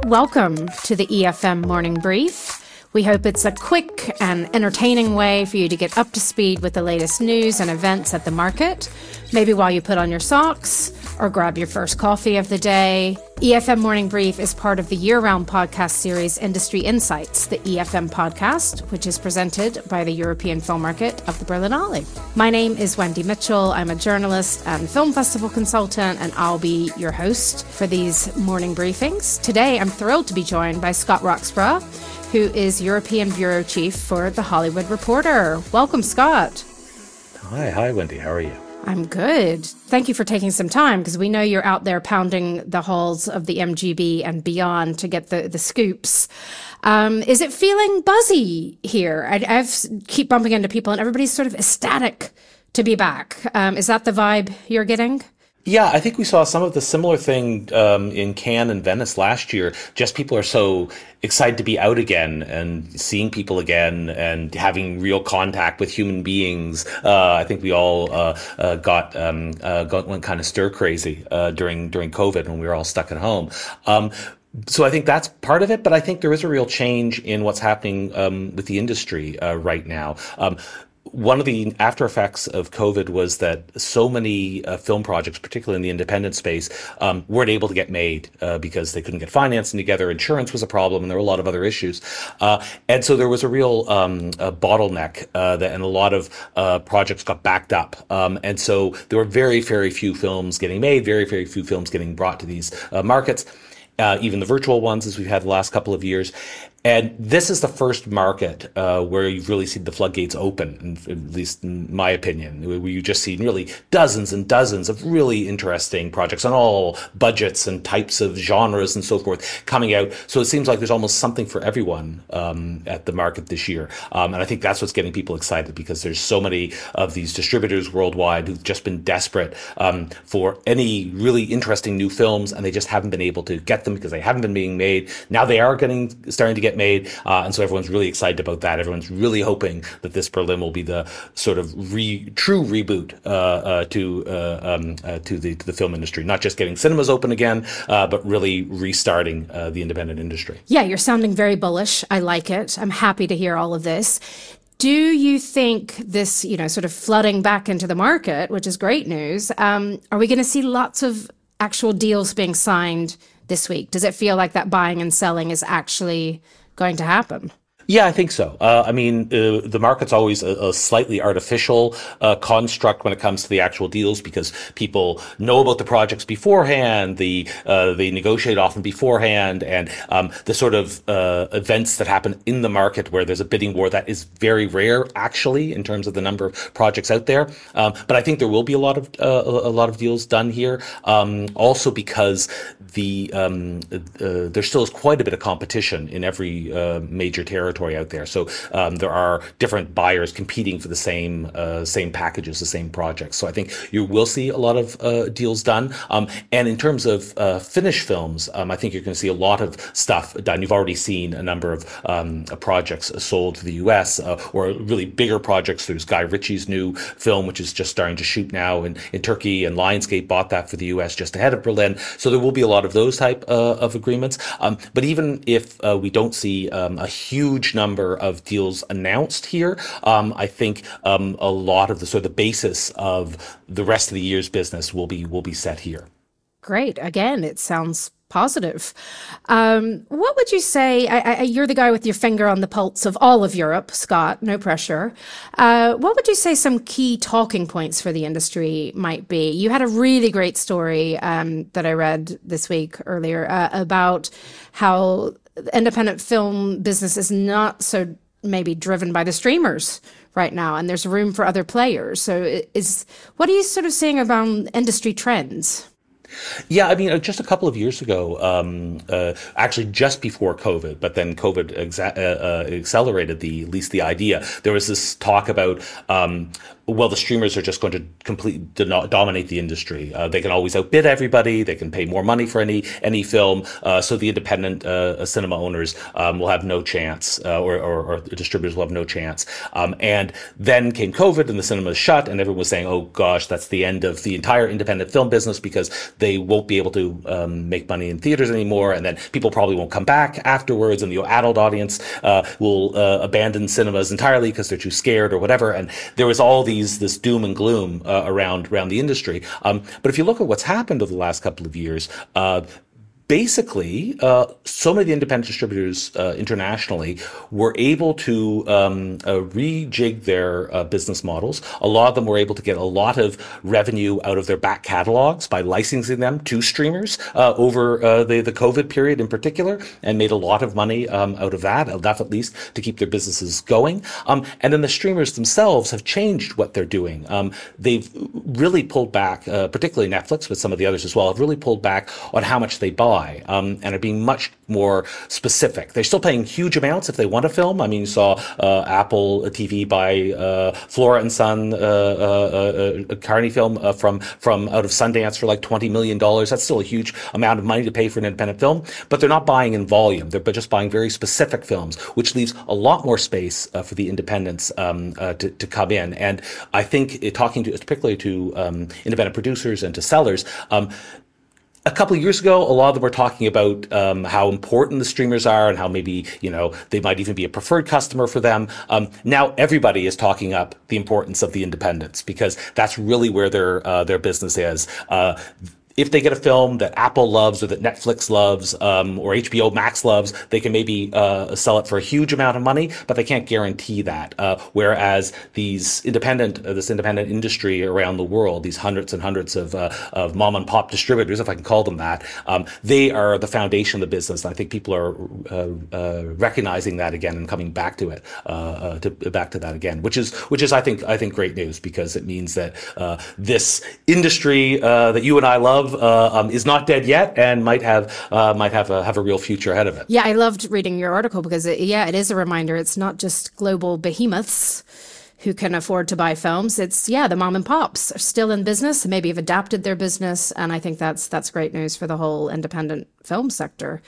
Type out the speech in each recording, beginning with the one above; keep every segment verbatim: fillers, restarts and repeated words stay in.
Welcome to the E F M Morning Brief. We hope it's a quick and entertaining way for you to get up to speed with the latest news and events at the market, maybe while you put on your socks or grab your first coffee of the day. E F M Morning Brief is part of the year-round podcast series Industry Insights, the E F M podcast, which is presented by the European Film Market of the Berlinale. My name is Wendy Mitchell. I'm a journalist and film festival consultant, and I'll be your host for these morning briefings. Today, I'm thrilled to be joined by Scott Roxburgh, who is European Bureau Chief for The Hollywood Reporter. Welcome, Scott. Hi, hi, Wendy. How are you? I'm good. Thank you for taking some time, because we know you're out there pounding the halls of the M G B and beyond to get the, the scoops. Um, is it feeling buzzy here? I I've, keep bumping into people and everybody's sort of ecstatic to be back. Um, is that the vibe you're getting? Yeah, I think we saw some of the similar thing um, in Cannes and Venice last year. Just people are so excited to be out again and seeing people again and having real contact with human beings. Uh, I think we all uh, uh, got um, uh, got went kind of stir crazy uh, during during COVID when we were all stuck at home. Um, So I think that's part of it, but I think there is a real change in what's happening um, with the industry uh, right now. Um, One of the after effects of COVID was that so many uh, film projects, particularly in the independent space, um, weren't able to get made uh, because they couldn't get financing together. Insurance was a problem, and there were a lot of other issues. Uh, and so there was a real um, a bottleneck, uh, that, and a lot of uh, projects got backed up. Um, and so there were very, very few films getting made, very, very few films getting brought to these uh, markets. Uh, even the virtual ones, as we've had the last couple of years. And this is the first market uh, where you've really seen the floodgates open, at least in my opinion, where you just see really dozens and dozens of really interesting projects on all budgets and types of genres and so forth coming out. So it seems like there's almost something for everyone um, at the market this year. Um, and I think that's what's getting people excited, because there's so many of these distributors worldwide who've just been desperate um, for any really interesting new films, and they just haven't been able to get them because they haven't been being made. Now they are getting starting to get made, uh, and so everyone's really excited about that. Everyone's really hoping that this Berlin will be the sort of re, true reboot uh, uh, to uh, um, uh, to the to the film industry, not just getting cinemas open again, uh, but really restarting uh, the independent industry. Yeah, you're sounding very bullish. I like it. I'm happy to hear all of this. Do you think this, you know, sort of flooding back into the market, which is great news, um, are we going to see lots of actual deals being signed this week? Does it feel like that buying and selling is actually going to happen? Yeah, I think so. Uh, I mean, uh, the market's always a, a slightly artificial uh, construct when it comes to the actual deals, because people know about the projects beforehand, the uh, they negotiate often beforehand, and um, the sort of uh, events that happen in the market where there's a bidding war, that is very rare, actually, in terms of the number of projects out there. Um, but I think there will be a lot of uh, a lot of deals done here, um, also because the um, uh, there still is quite a bit of competition in every uh, major territory out there. So um, there are different buyers competing for the same uh, same packages, the same projects. So I think you will see a lot of uh, deals done. Um, and in terms of uh, finished films, um, I think you're going to see a lot of stuff done. You've already seen a number of um, projects sold to the U S uh, or really bigger projects. There's Guy Ritchie's new film, which is just starting to shoot now in, in Turkey, and Lionsgate bought that for the U S just ahead of Berlin. So there will be a lot of those type uh, of agreements. Um, but even if uh, we don't see um, a huge number of deals announced here, um, I think um, a lot of the sort of the basis of the rest of the year's business will be will be set here. Great. Again, it sounds positive. Um, what would you say, I, I, you're the guy with your finger on the pulse of all of Europe, Scott, no pressure. Uh, what would you say some key talking points for the industry might be? You had a really great story um, that I read this week earlier uh, about how independent film business is not so maybe driven by the streamers right now, and there's room for other players. So is what are you sort of seeing about industry trends? Yeah, I mean, just a couple of years ago, um, uh, actually just before COVID, but then COVID exa- uh, uh, accelerated the at least the idea. There was this talk about um, well, the streamers are just going to completely do- dominate the industry. Uh, they can always outbid everybody. They can pay more money for any any film. Uh, so the independent uh, cinema owners um, will have no chance, uh, or, or, or distributors will have no chance. Um, and then came COVID, and the cinemas shut, and everyone was saying, "Oh gosh, that's the end of the entire independent film business because they won't be able to um, make money in theaters anymore." And then people probably won't come back afterwards, and the adult audience uh, will uh, abandon cinemas entirely because they're too scared or whatever. And there was all the These, this doom and gloom uh, around around the industry. Um, but if you look at what's happened over the last couple of years, uh, basically, uh, so many of the independent distributors uh, internationally were able to um, uh, rejig their uh, business models. A lot of them were able to get a lot of revenue out of their back catalogs by licensing them to streamers uh, over uh, the, the COVID period in particular, and made a lot of money um, out of that, enough at least to keep their businesses going. Um, and then the streamers themselves have changed what they're doing. Um, they've really pulled back, uh, particularly Netflix, but some of the others as well, have really pulled back on how much they buy. Um, and are being much more specific. They're still paying huge amounts if they want a film. I mean, you saw uh, Apple T V buy uh, Flora and Son, uh, uh, a Carney film uh, from from out of Sundance for like twenty million dollars. That's still a huge amount of money to pay for an independent film, but they're not buying in volume. They're just buying very specific films, which leaves a lot more space uh, for the independents um, uh, to, to come in. And I think uh, talking to, particularly to um, independent producers and to sellers, um, a couple of years ago, a lot of them were talking about um, how important the streamers are and how maybe, you know, they might even be a preferred customer for them. Um, now everybody is talking up the importance of the independents because that's really where their uh, their business is. Uh, If they get a film that Apple loves or that Netflix loves um, or H B O Max loves, they can maybe uh, sell it for a huge amount of money, but they can't guarantee that. Uh, whereas these independent, uh, this independent industry around the world, these hundreds and hundreds of uh, of mom and pop distributors, if I can call them that, um, they are the foundation of the business. And I think people are uh, uh, recognizing that again and coming back to it, uh, uh, to back to that again, which is which is I think I think great news because it means that uh, this industry uh, that you and I love. Uh, um, is not dead yet and might have uh, might have a have a real future ahead of it. Yeah, I loved reading your article because it, yeah, it is a reminder. It's not just global behemoths who can afford to buy films. It's yeah, the mom and pops are still in business, maybe have adapted their business, and I think that's that's great news for the whole independent film sector.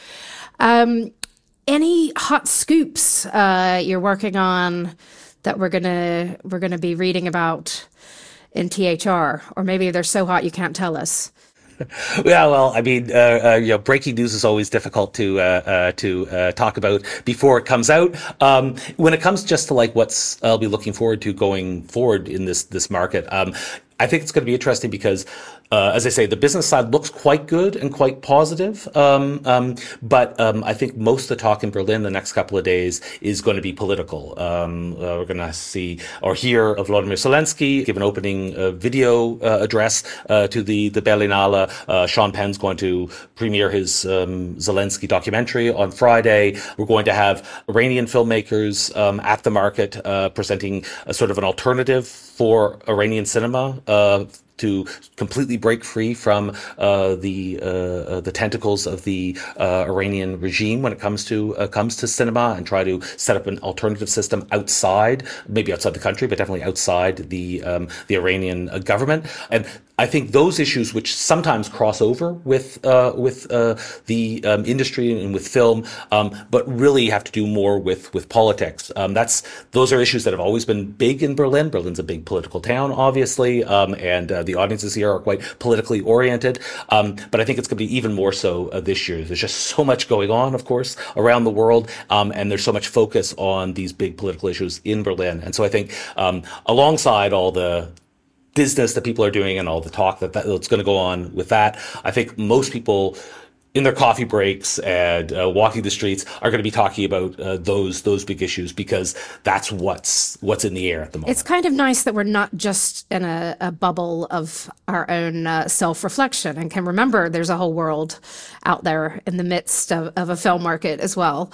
Um, any hot scoops uh, you're working on that we're gonna we're gonna be reading about in T H R, or maybe they're so hot you can't tell us? Yeah, well, I mean, uh, uh, you know, breaking news is always difficult to uh, uh, to uh, talk about before it comes out. Um, when it comes just to like what's I'll be looking forward to going forward in this this market, um, I think it's going to be interesting because, uh, as I say, the business side looks quite good and quite positive. Um, um, but um, I think most of the talk in Berlin the next couple of days is going to be political. Um, uh, we're going to see or hear of Volodymyr Zelensky give an opening uh, video uh, address uh, to the the Berlinale. Uh, Sean Penn's going to premiere his um, Zelensky documentary on Friday. We're going to have Iranian filmmakers um, at the market uh, presenting a sort of an alternative for Iranian cinema uh, to completely break free from uh, the uh, uh, the tentacles of the uh, Iranian regime when it comes to uh, comes to cinema, and try to set up an alternative system outside, maybe outside the country, but definitely outside the um, the Iranian uh, government. And I think those issues, which sometimes cross over with uh, with uh, the um, industry and with film, um, but really have to do more with with politics. Um, that's those are issues that have always been big in Berlin. Berlin's a big political town, obviously, um, and uh, the audiences here are quite politically oriented. Um, but I think it's going to be even more so uh, this year. There's just so much going on, of course, around the world, um, and there's so much focus on these big political issues in Berlin. And so I think um, alongside all the business that people are doing and all the talk that, that that's going to go on with that, I think most people in their coffee breaks and uh, walking the streets are going to be talking about uh, those those big issues, because that's what's what's in the air at the moment. It's kind of nice that we're not just in a, a bubble of our own uh, self-reflection, and can remember there's a whole world out there in the midst of, of a film market as well.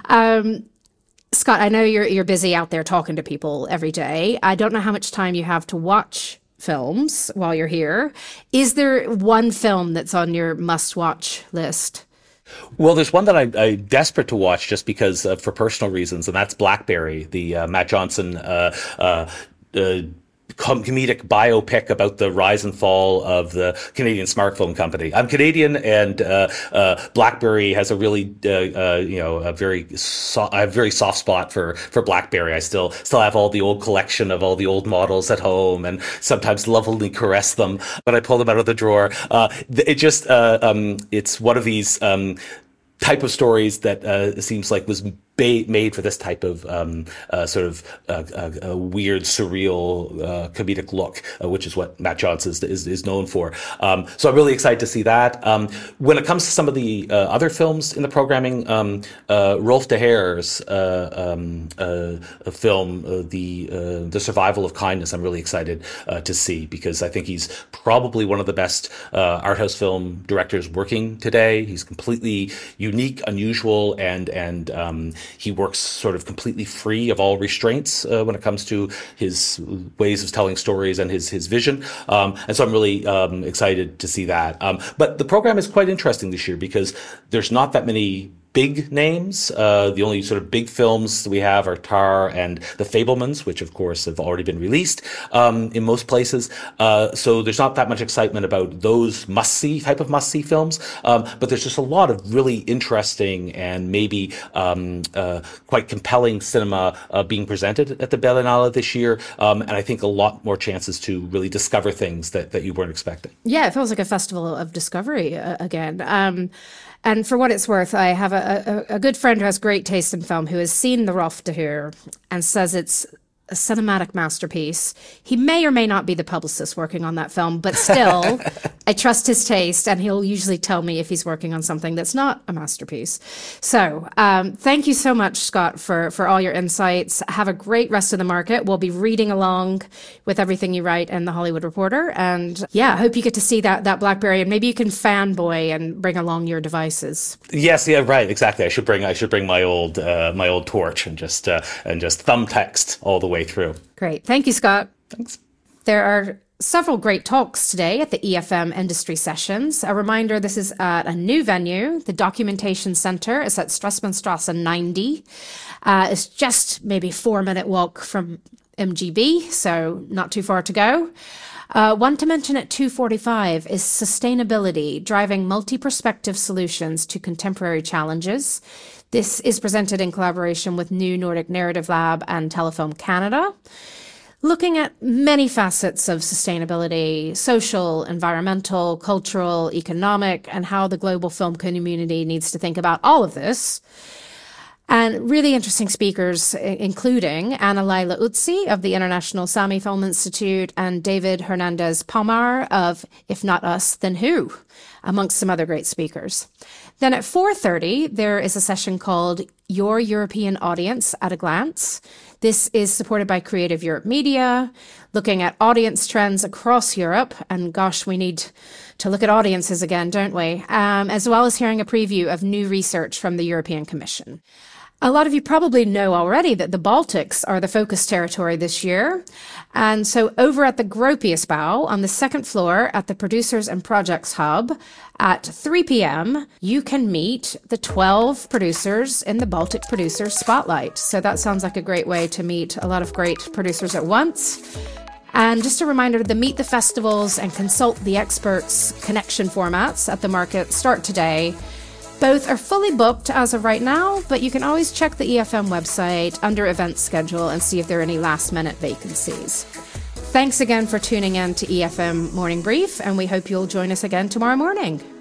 Um, Scott, I know you're you're busy out there talking to people every day. I don't know how much time you have to watch films while you're here. Is there one film that's on your must-watch list? Well, there's one that I, I'm desperate to watch just because uh, for personal reasons, and that's Blackberry, the uh, Matt Johnson uh, uh, uh, com- comedic biopic about the rise and fall of the Canadian smartphone company. I'm Canadian, and uh, uh, BlackBerry has a really, uh, uh, you know, a very, so- I have a very soft spot for for BlackBerry. I still still have all the old collection of all the old models at home, and sometimes lovingly caress them when I pull them out of the drawer. Uh, it just, uh, um, it's one of these um, type of stories that uh, seems like was ba- made for this type of um, uh, sort of uh, uh, uh, weird, surreal, uh, comedic look, uh, which is what Matt Johnson is, is, is known for. Um, so I'm really excited to see that. Um, when it comes to some of the uh, other films in the programming, um, uh, Rolf de Heer's uh, um, uh, film, uh, the uh, the Survival of Kindness, I'm really excited uh, to see, because I think he's probably one of the best uh, art house film directors working today. He's completely unique, unusual, and and um, he works sort of completely free of all restraints uh, when it comes to his ways of telling stories and his his vision. Um, and so I'm really um, excited to see that. Um, but the program is quite interesting this year because there's not that many big names. Uh, the only sort of big films that we have are Tar and The Fabelmans, which of course have already been released um, in most places. Uh, so there's not that much excitement about those must-see type of must-see films. Um, but there's just a lot of really interesting and maybe um, uh, quite compelling cinema uh, being presented at the Berlinale this year. Um, and I think a lot more chances to really discover things that, that you weren't expecting. Yeah, it feels like a festival of discovery uh, again. Um, And for what it's worth, I have a, a, a good friend who has great taste in film who has seen the Rolf de Heer and says it's a cinematic masterpiece. He may or may not be the publicist working on that film, but still, I trust his taste, and he'll usually tell me if he's working on something that's not a masterpiece. So um, thank you so much, Scott, for, for all your insights. Have a great rest of the market. We'll be reading along with everything you write in The Hollywood Reporter. And yeah, I hope you get to see that, that BlackBerry, and maybe you can fanboy and bring along your devices. Yes, yeah, right, exactly. I should bring I should bring my old uh, my old torch and just uh, and just thumb text all the way through. Great. Thank you, Scott. Thanks. There are several great talks today at the E F M Industry Sessions. A reminder, this is at a new venue, the Documentation Center. It's at Stressmannstrasse ninety. Uh, it's just maybe a four-minute walk from M G B, so not too far to go. Uh, one to mention at two forty-five is Sustainability, Driving Multi-Perspective Solutions to Contemporary Challenges. This is presented in collaboration with New Nordic Narrative Lab and Telefilm Canada, looking at many facets of sustainability, social, environmental, cultural, economic, and how the global film community needs to think about all of this. And really interesting speakers, including Anna Laila Utsi of the International Sami Film Institute and David Hernandez Palmar of If Not Us, Then Who, amongst some other great speakers. Then at four thirty, there is a session called Your European Audience at a Glance. This is supported by Creative Europe Media, looking at audience trends across Europe. And gosh, we need to look at audiences again, don't we? Um, as well as hearing a preview of new research from the European Commission. A lot of you probably know already that the Baltics are the focus territory this year. And so over at the Gropiusbau on the second floor at the Producers and Projects Hub at three p.m., you can meet the twelve producers in the Baltic Producers Spotlight. So that sounds like a great way to meet a lot of great producers at once. And just a reminder, the Meet the Festivals and Consult the Experts connection formats at the market start today. Both are fully booked as of right now, but you can always check the E F M website under event schedule and see if there are any last minute vacancies. Thanks again for tuning in to E F M Morning Brief, and we hope you'll join us again tomorrow morning.